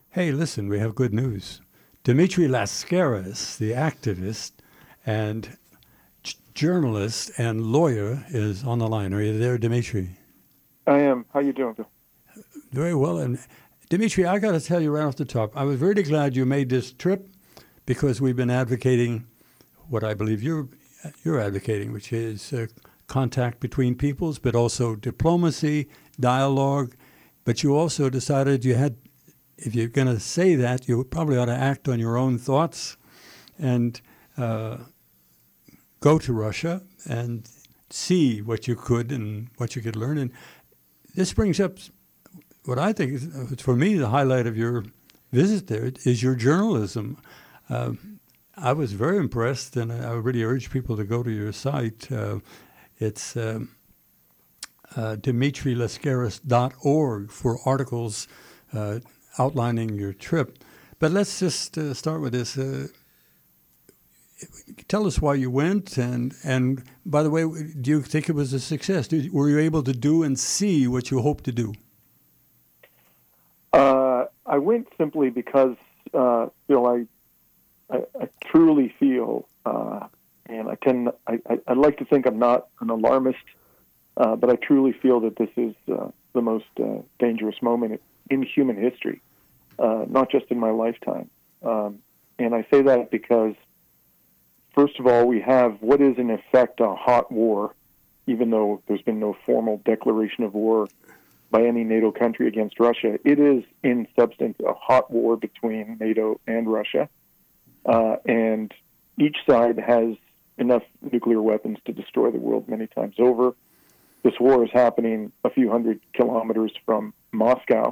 Hey, listen, we have good news. Dimitri Lascaris, the activist and journalist and lawyer, is on the line. Are you there, Dimitri? I am. How you doing, Bill? Very well. And Dimitri, I got to tell you right off the top, I was really glad you made this trip because we've been advocating what I believe you're advocating, which is contact between peoples, but also diplomacy, dialogue. But you also decided you had, if you're going to say that, you probably ought to act on your own thoughts and go to Russia and see what you could and what you could learn. And this brings up what I think is, for me, the highlight of your visit there is your journalism. I was very impressed, and I really urge people to go to your site. It's dimitrilascaris.org for articles outlining your trip. But let's just start with this. Tell us why you went, and by the way, do you think it was a success? Were you able to do and see what you hoped to do? I went simply because, Bill, I truly feel, and I like to think I'm not an alarmist, but I truly feel that this is the most dangerous moment in human history, not just in my lifetime. And I say that because, first of all, we have what is in effect a hot war, even though there's been no formal declaration of war by any NATO country against Russia. It is, in substance, a hot war between NATO and Russia. And each side has enough nuclear weapons to destroy the world many times over. This war is happening a few hundred kilometers from Moscow,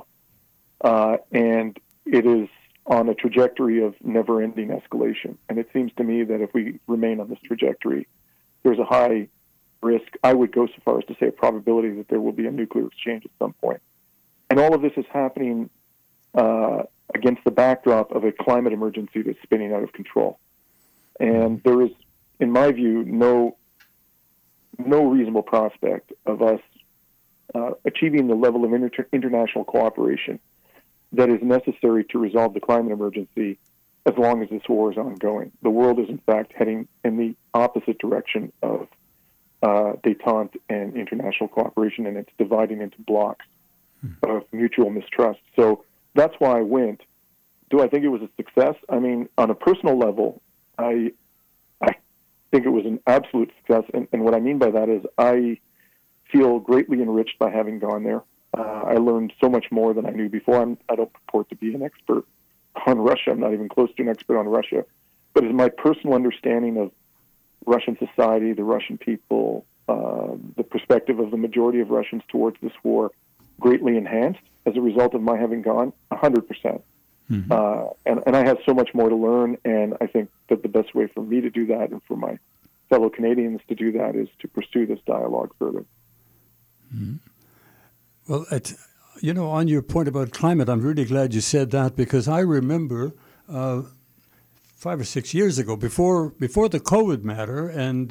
and it is on a trajectory of never-ending escalation. And it seems to me that if we remain on this trajectory, there's a high risk, I would go so far as to say a probability that there will be a nuclear exchange at some point. And all of this is happening against the backdrop of a climate emergency that's spinning out of control. And there is, in my view, no reasonable prospect of us achieving the level of international cooperation that is necessary to resolve the climate emergency as long as this war is ongoing. The world is, in fact, heading in the opposite direction of détente and international cooperation, and it's dividing into blocks of mutual mistrust. So that's why I went. Do I think it was a success? I mean, on a personal level, I think it was an absolute success. And what I mean by that is I feel greatly enriched by having gone there. I learned so much more than I knew before. I don't purport to be an expert on Russia. I'm not even close to an expert on Russia. But as my personal understanding of Russian society, the Russian people, the perspective of the majority of Russians towards this war greatly enhanced as a result of my having gone, 100%. Mm-hmm. And I have so much more to learn, and I think that the best way for me to do that and for my fellow Canadians to do that is to pursue this dialogue further. Mm-hmm. Well, on your point about climate, I'm really glad you said that because I remember 5 or 6 years ago, before the COVID matter and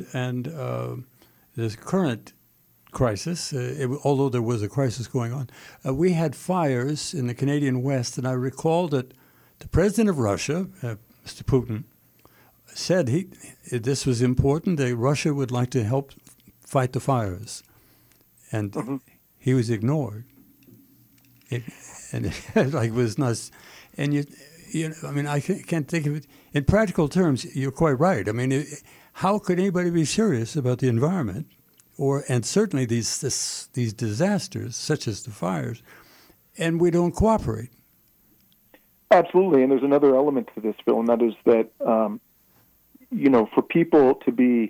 this current crisis, although there was a crisis going on, we had fires in the Canadian West, and I recall that the president of Russia, Mr. Putin, said this was important, that Russia would like to help fight the fires, and he was ignored. It was nice, and I mean, I can't think of it in practical terms. You're quite right. I mean, how could anybody be serious about the environment? And certainly these disasters, such as the fires, and we don't cooperate. Absolutely, and there's another element to this, Phil, and that is that for people to be,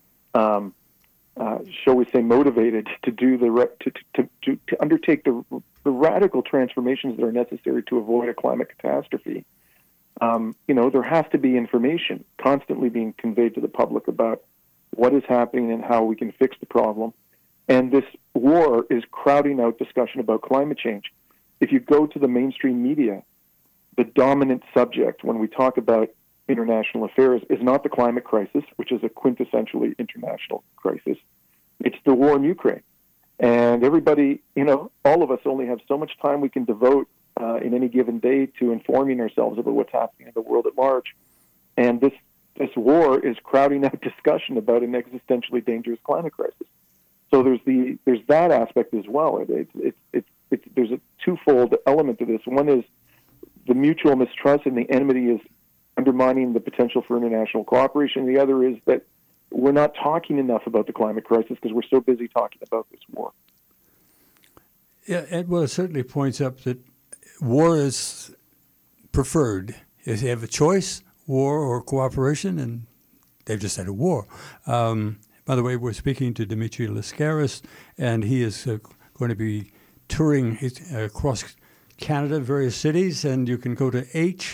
shall we say, motivated to do to undertake the radical transformations that are necessary to avoid a climate catastrophe, there has to be information constantly being conveyed to the public about what is happening and how we can fix the problem. And this war is crowding out discussion about climate change. If you go to the mainstream media, the dominant subject when we talk about international affairs is not the climate crisis, which is a quintessentially international crisis. It's the war in Ukraine. And everybody, all of us only have so much time we can devote in any given day to informing ourselves about what's happening in the world at large. And this war is crowding out discussion about an existentially dangerous climate crisis. So there's that aspect as well. There's a twofold element to this. One is the mutual mistrust and the enmity is undermining the potential for international cooperation. The other is that we're not talking enough about the climate crisis because we're so busy talking about this war. Yeah, and well, it certainly points up that war is preferred. If you have a choice, war or cooperation, and they've just had a war. By the way, we're speaking to Dimitri Lascaris, and he is going to be touring across Canada, various cities, and you can go to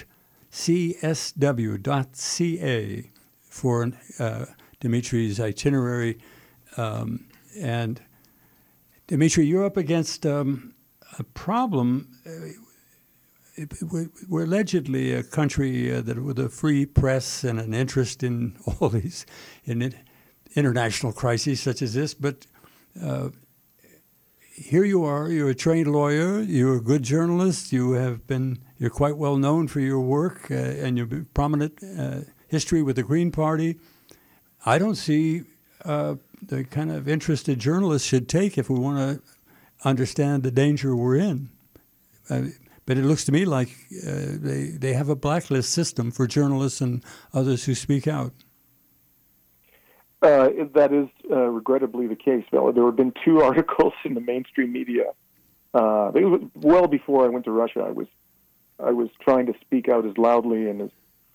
hcsw.ca for Dimitri's itinerary. And Dimitri, you're up against a problem. We're allegedly a country that with a free press and an interest in all these international crises such as this, but here you are, you're a trained lawyer, you're a good journalist, you're quite well known for your work and your prominent history with the Green Party. I don't see the kind of interest that journalists should take if we want to understand the danger we're in. But it looks to me like they have a blacklist system for journalists and others who speak out. That is regrettably the case, Bella. There have been 2 articles in the mainstream media. Well before I went to Russia, I was trying to speak out as loudly and as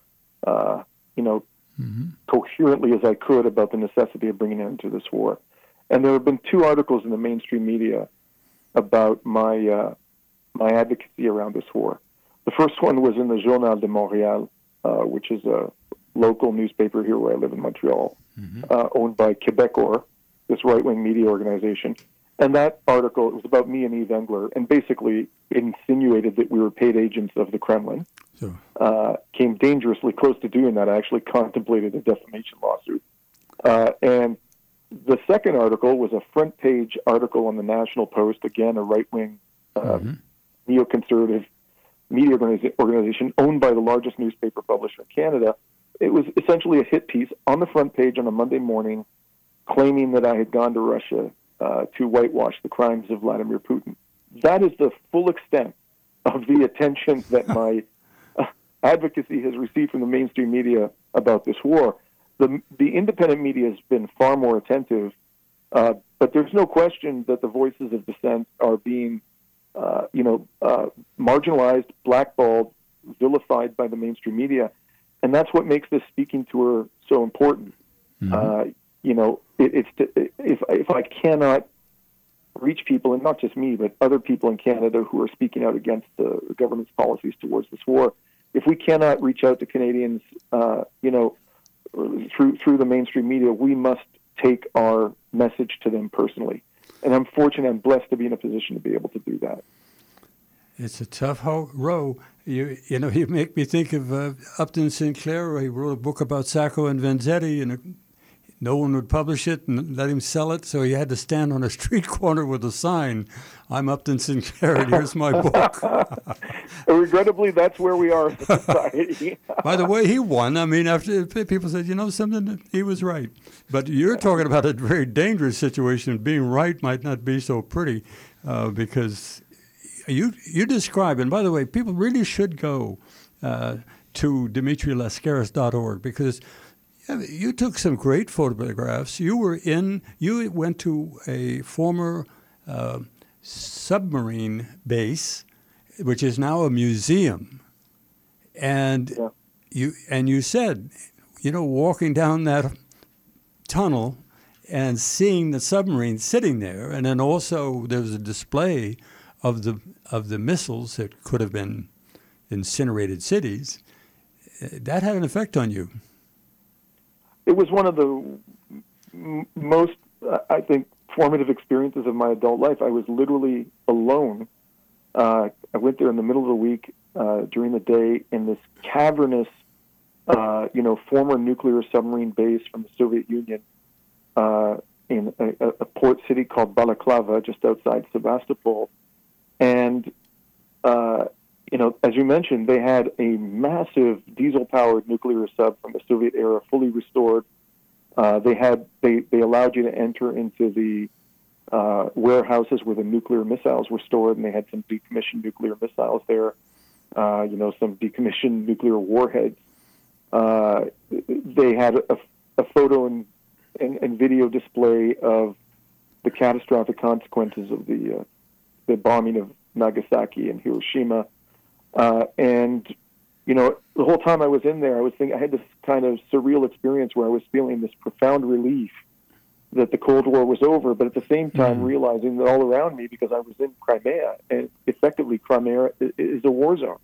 coherently as I could about the necessity of bringing an end to this war. And there have been 2 articles in the mainstream media about my advocacy around this war. The first one was in the Journal de Montréal, which is a local newspaper here where I live in Montreal, owned by Quebecor, this right-wing media organization. And that article, it was about me and Yves Engler, and basically insinuated that we were paid agents of the Kremlin. Sure. Came dangerously close to doing that. I actually contemplated a defamation lawsuit. And the second article was a front-page article on the National Post, again, a right-wing neoconservative media organization owned by the largest newspaper publisher in Canada. It was essentially a hit piece on the front page on a Monday morning claiming that I had gone to Russia to whitewash the crimes of Vladimir Putin. That is the full extent of the attention that my advocacy has received from the mainstream media about this war. The independent media has been far more attentive, but there's no question that the voices of dissent are being marginalized, blackballed, vilified by the mainstream media. And that's what makes this speaking tour so important. Mm-hmm. If I cannot reach people, and not just me, but other people in Canada who are speaking out against the government's policies towards this war, if we cannot reach out to Canadians, through the mainstream media, we must take our message to them personally. And I'm fortunate, I'm blessed to be in a position to be able to do that. It's a tough row. You make me think of Upton Sinclair. He wrote a book about Sacco and Vanzetti, and no one would publish it and let him sell it, so he had to stand on a street corner with a sign, "I'm Upton Sinclair, and here's my book." Regrettably, that's where we are in society. By the way, he won. I mean, after people said, something, he was right. But you're talking about a very dangerous situation. Being right might not be so pretty because you describe, and by the way, people really should go to DimitriLascaris.org because you took some great photographs. You went to a former submarine base, which is now a museum, and you said, walking down that tunnel and seeing the submarine sitting there, and then also there was a display of the missiles that could have been incinerated cities. That had an effect on you. It was one of the most, I think, formative experiences of my adult life. I was literally alone. I went there in the middle of the week during the day in this cavernous, former nuclear submarine base from the Soviet Union in a port city called Balaklava, just outside Sevastopol. And as you mentioned, they had a massive diesel-powered nuclear sub from the Soviet era, fully restored. They allowed you to enter into the warehouses where the nuclear missiles were stored, and they had some decommissioned nuclear missiles there. Some decommissioned nuclear warheads. They had a photo and video display of the catastrophic consequences of the bombing of Nagasaki and Hiroshima. The whole time I was in there, I had this kind of surreal experience where I was feeling this profound relief that the Cold War was over, but at the same time realizing that all around me, because I was in Crimea, and effectively Crimea is a war zone.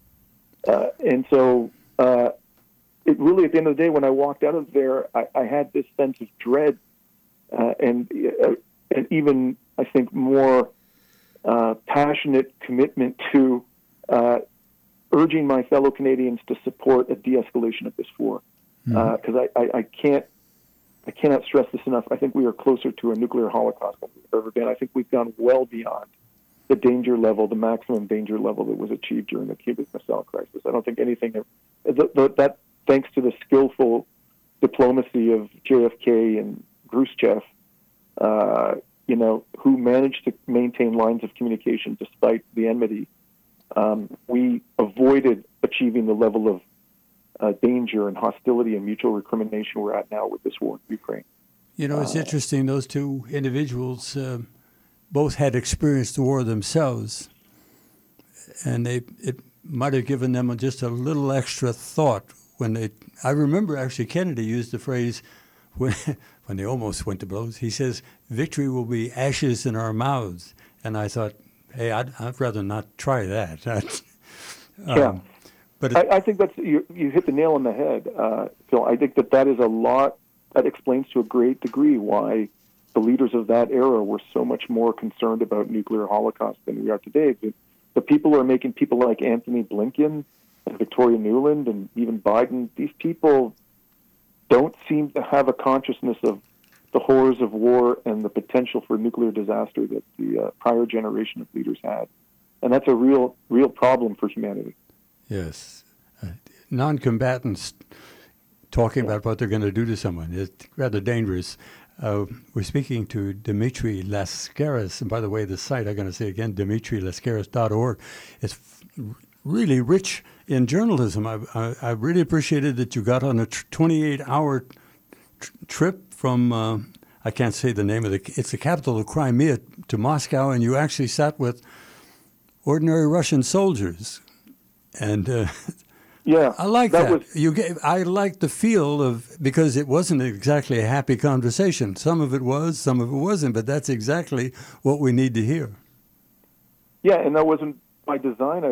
It really, at the end of the day, when I walked out of there, I had this sense of dread and even, I think, more passionate commitment to urging my fellow Canadians to support a de-escalation of this war. Because I cannot stress this enough. I think we are closer to a nuclear holocaust than we've ever been. I think we've gone well beyond the danger level, the maximum danger level that was achieved during the Cuban Missile Crisis. I don't think anything that, thanks to the skillful diplomacy of JFK and Khrushchev, who managed to maintain lines of communication despite the enmity, we avoided achieving the level of danger and hostility and mutual recrimination we're at now with this war in Ukraine. It's interesting. Those two individuals both had experienced the war themselves, and it might have given them just a little extra thought I remember actually Kennedy used the phrase when they almost went to blows. He says, "Victory will be ashes in our mouths," and I thought, hey, I'd rather not try that. Yeah. But I think you hit the nail on the head, Phil. I think that is a lot. That explains to a great degree why the leaders of that era were so much more concerned about nuclear holocaust than we are today. The people who are making people like Anthony Blinken and Victoria Nuland and even Biden, these people don't seem to have a consciousness of the horrors of war and the potential for nuclear disaster that the prior generation of leaders had. And that's a real problem for humanity. Yes. Non-combatants talking about what they're going to do to someone is rather dangerous. We're speaking to Dimitri Lascaris. And by the way, the site, I'm going to say again, dimitrilascaris.org. It's really rich in journalism. I really appreciated that you got on a 28-hour trip from, I can't say the name of it's the capital of Crimea, to Moscow, and you actually sat with ordinary Russian soldiers. And yeah, I like that. I like the feel of, because it wasn't exactly a happy conversation. Some of it was, some of it wasn't, but that's exactly what we need to hear. Yeah, and that wasn't by design.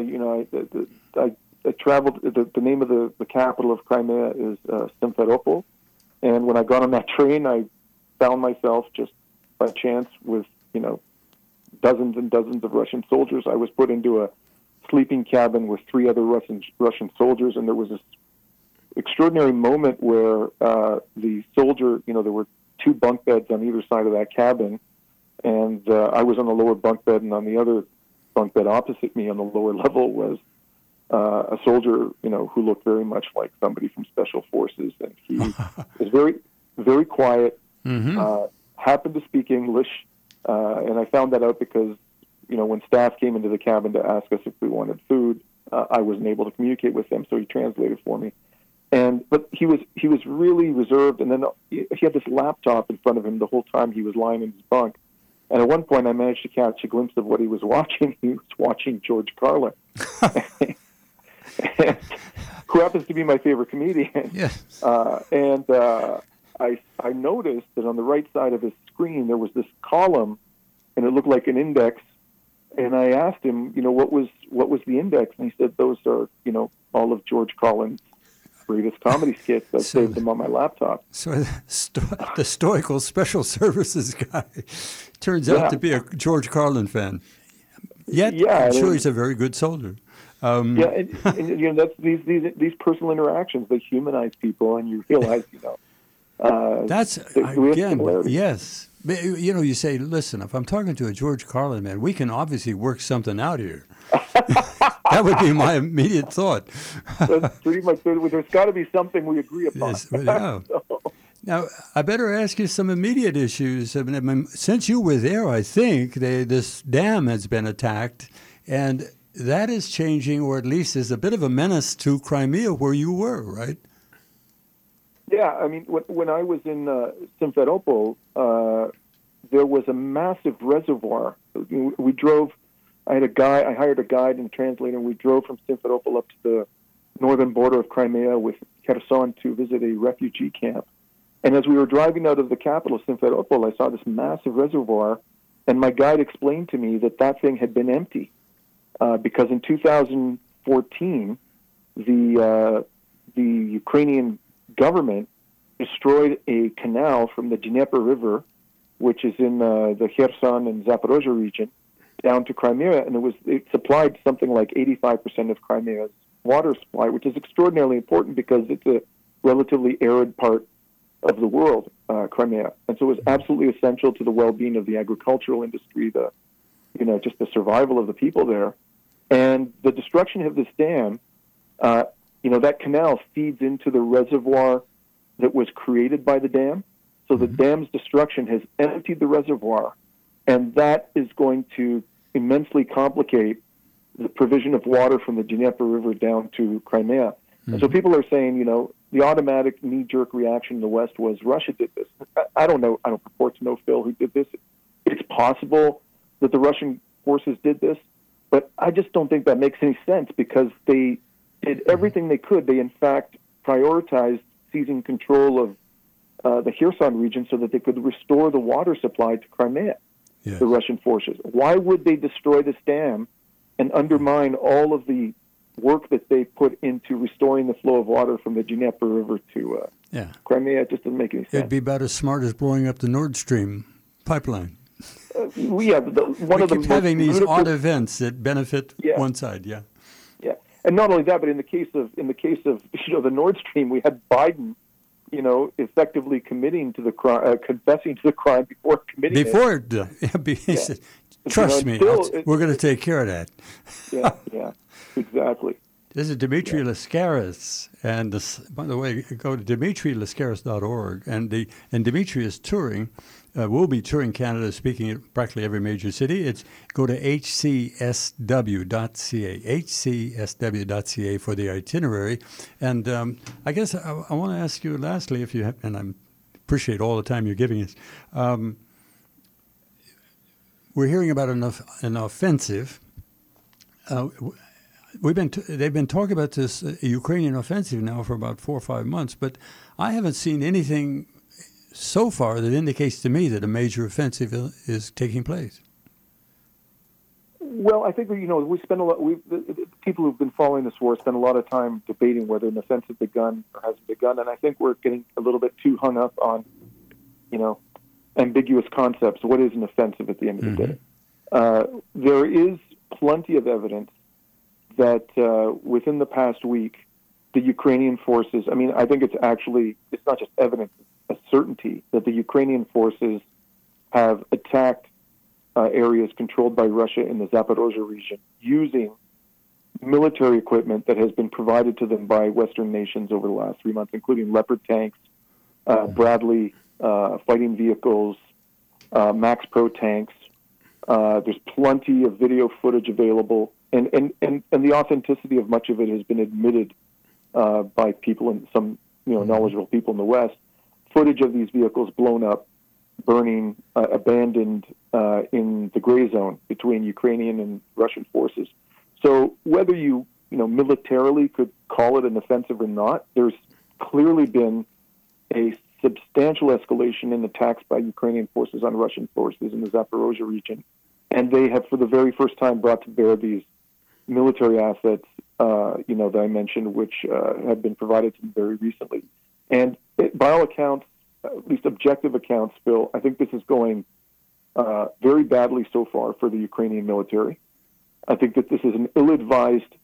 I traveled. The name of the capital of Crimea is Simferopol, and when I got on that train, I found myself just by chance with dozens and dozens of Russian soldiers. I was put into a sleeping cabin with 3 other Russian soldiers, and there was this extraordinary moment where the soldier, there were 2 bunk beds on either side of that cabin, and I was on the lower bunk bed, and on the other bunk bed opposite me on the lower level was a soldier, who looked very much like somebody from Special Forces, and he was very, very quiet, happened to speak English, and I found that out because when staff came into the cabin to ask us if we wanted food, I wasn't able to communicate with them, so he translated for me. But he was really reserved, and then he had this laptop in front of him the whole time he was lying in his bunk. And at one point, I managed to catch a glimpse of what he was watching. He was watching George Carlin, who happens to be my favorite comedian. Yes. I noticed that on the right side of his screen there was this column, and it looked like an index. And I asked him, what was the index? And he said, those are, all of George Carlin's greatest comedy skits. I saved them on my laptop. So the stoical special services guy turns out to be a George Carlin fan. Yet, I'm sure he's a very good soldier. That's these personal interactions. They humanize people, and you realize, that's again, yes. But, you say, listen, if I'm talking to a George Carlin man, we can obviously work something out here. That would be my immediate thought. That's pretty much it. There's got to be something we agree upon. Yes, yeah. Now, I better ask you some immediate issues. I mean, since you were there, I think this dam has been attacked, and that is changing, or at least is a bit of a menace to Crimea, where you were, right? Yeah, I mean, when I was in Simferopol, there was a massive reservoir. We drove. I hired a guide and a translator, and we drove from Simferopol up to the northern border of Crimea with Kherson to visit a refugee camp. And as we were driving out of the capital, Simferopol, I saw this massive reservoir, and my guide explained to me that thing had been empty because in 2014, the Ukrainian government destroyed a canal from the Dnieper River, which is in the Kherson and Zaporozhye region, down to Crimea, and it supplied something like 85% of Crimea's water supply, which is extraordinarily important because it's a relatively arid part of the world, Crimea, and so it was absolutely essential to the well-being of the agricultural industry, just the survival of the people there, and the destruction of this dam. That canal feeds into the reservoir that was created by the dam. So the dam's destruction has emptied the reservoir, and that is going to immensely complicate the provision of water from the Dnieper River down to Crimea. And so people are saying, the automatic knee-jerk reaction in the West was Russia did this. I don't know. I don't purport to know, Phil, who did this. It's possible that the Russian forces did this, but I just don't think that makes any sense because they did everything they could. They, in fact, prioritized seizing control of the Kherson region so that they could restore the water supply to Crimea, the Russian forces. Why would they destroy this dam and undermine all of the work that they put into restoring the flow of water from the Dnieper River to Crimea? It just doesn't make any sense. It'd be about as smart as blowing up the Nord Stream pipeline. We keep having these odd events that benefit one side. Yeah. And not only that, but in the case of the Nord Stream, we had Biden, effectively confessing to the crime before committing it. He said, trust me, we're going to take care of that. Yeah, exactly. This is Dimitri Lascaris, and by the way, go to dimitrilascaris.org, and Dimitri is touring. We'll be touring Canada, speaking at practically every major city. Go to hcsw.ca, hcsw.ca for the itinerary. And I guess I want to ask you lastly, if you have, and I appreciate all the time you're giving us. We're hearing about an offensive. They've been talking about this Ukrainian offensive now for about 4 or 5 months, but I haven't seen anything so far that indicates to me that a major offensive is taking place. Well, I think we spend a lot. The people who've been following this war spend a lot of time debating whether an offensive begun or hasn't begun, and I think we're getting a little bit too hung up on, ambiguous concepts. What is an offensive at the end of the day? There is plenty of evidence that within the past week, the Ukrainian forces. I mean, I think it's not just evidence. A certainty that the Ukrainian forces have attacked areas controlled by Russia in the Zaporozhye region using military equipment that has been provided to them by Western nations over the last 3 months, including Leopard tanks, Bradley fighting vehicles, Max Pro tanks. There's plenty of video footage available, and the authenticity of much of it has been admitted by people and some knowledgeable people in the West. Footage of these vehicles blown up, burning, abandoned in the gray zone between Ukrainian and Russian forces. So whether you militarily could call it an offensive or not, there's clearly been a substantial escalation in attacks by Ukrainian forces on Russian forces in the Zaporozhye region, and they have, for the very first time, brought to bear these military assets, that I mentioned, which have been provided to them very recently. And by all accounts, at least objective accounts, Phil, I think this is going very badly so far for the Ukrainian military. I think that this is an ill-advised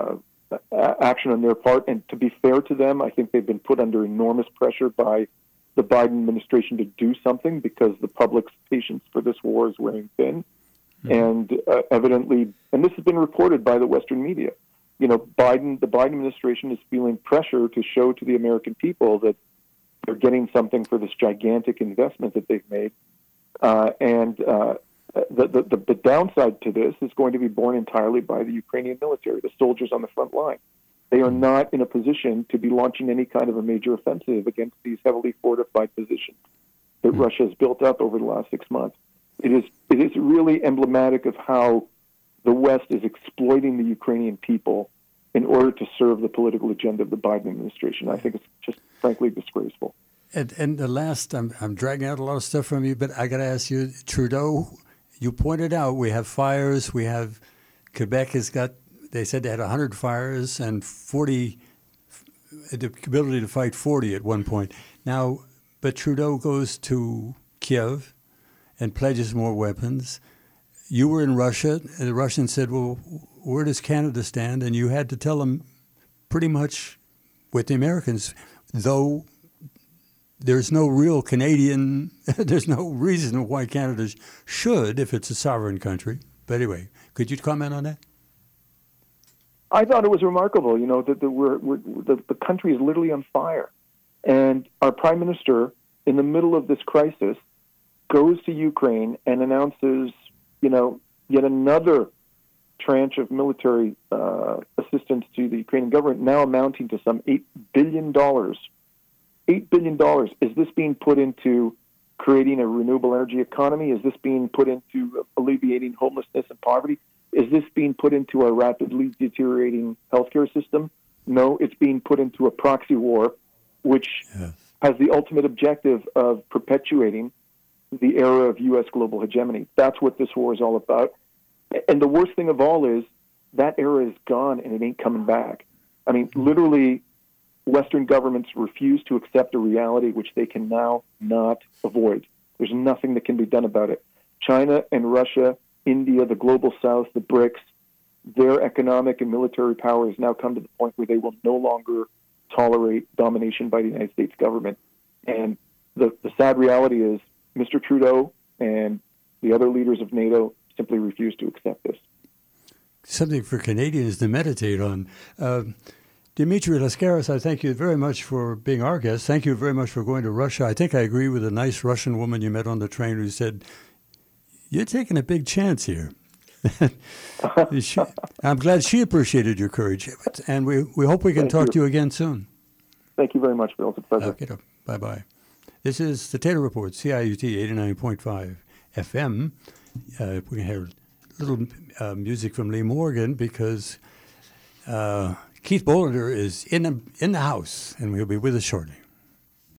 action on their part. And to be fair to them, I think they've been put under enormous pressure by the Biden administration to do something because the public's patience for this war is wearing thin. And evidently, and this has been reported by the Western media, the Biden administration is feeling pressure to show to the American people that they're getting something for this gigantic investment that they've made. The downside to this is going to be borne entirely by the Ukrainian military, the soldiers on the front line. They are not in a position to be launching any kind of a major offensive against these heavily fortified positions that Russia has built up over the last 6 months. It is really emblematic of how the West is exploiting the Ukrainian people in order to serve the political agenda of the Biden administration. I think it's just frankly disgraceful. And the last, I'm dragging out a lot of stuff from you, but I got to ask you, Trudeau, you pointed out we have fires. We have, Quebec has got, they said they had 100 fires and 40, the ability to fight 40 at one point. Now, but Trudeau goes to Kiev and pledges more weapons. You were in Russia, and the Russians said, well, where does Canada stand? And you had to tell them pretty much with the Americans, though there's no real Canadian, there's no reason why Canada should if it's a sovereign country. But anyway, could you comment on that? I thought it was remarkable, that the country is literally on fire. And our prime minister, in the middle of this crisis, goes to Ukraine and announces, yet another tranche of military assistance to the Ukrainian government, now amounting to some $8 billion. $8 billion. Is this being put into creating a renewable energy economy? Is this being put into alleviating homelessness and poverty? Is this being put into a rapidly deteriorating healthcare system? No, it's being put into a proxy war, which has the ultimate objective of perpetuating the era of U.S. global hegemony. That's what this war is all about. And the worst thing of all is that era is gone and it ain't coming back. I mean, literally, Western governments refuse to accept a reality which they can now not avoid. There's nothing that can be done about it. China and Russia, India, the global south, the BRICS, their economic and military power has now come to the point where they will no longer tolerate domination by the United States government. And the sad reality is Mr. Trudeau and the other leaders of NATO simply refuse to accept this. Something for Canadians to meditate on. Dimitri Lascaris, I thank you very much for being our guest. Thank you very much for going to Russia. I think I agree with a nice Russian woman you met on the train who said, you're taking a big chance here. I'm glad she appreciated your courage. And we hope we can talk to you again soon. Thank you very much, Bill. It's a pleasure. Okay, bye-bye. This is the Taylor Report, CIUT 89.5 FM. We can hear a little music from Lee Morgan because Keith Bollinger is in the house, and he'll be with us shortly.